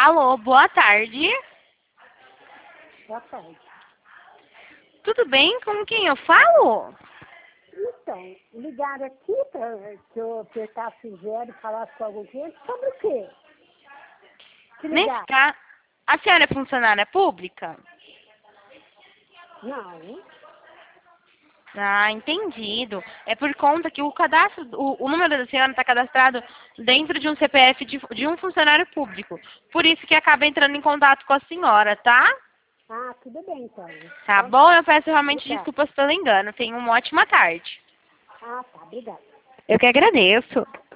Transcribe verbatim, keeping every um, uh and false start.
Alô, boa tarde. Boa tarde. Tudo bem? Com quem eu falo? Então, ligaram aqui para que eu apertasse o zero e falasse com algum cliente sobre o quê? Que Nesse ligaram? caso, a senhora é funcionária pública? Não. Ah, entendido. É por conta que o cadastro, o, o número da senhora está cadastrado dentro de um C P F de, de um funcionário público. Por isso que acaba entrando em contato com a senhora, tá? Ah, tudo bem então. Tá Então, bom? Eu peço realmente obrigada. desculpas pelo engano. Tenha uma ótima tarde. Ah, tá, obrigada. Eu que agradeço.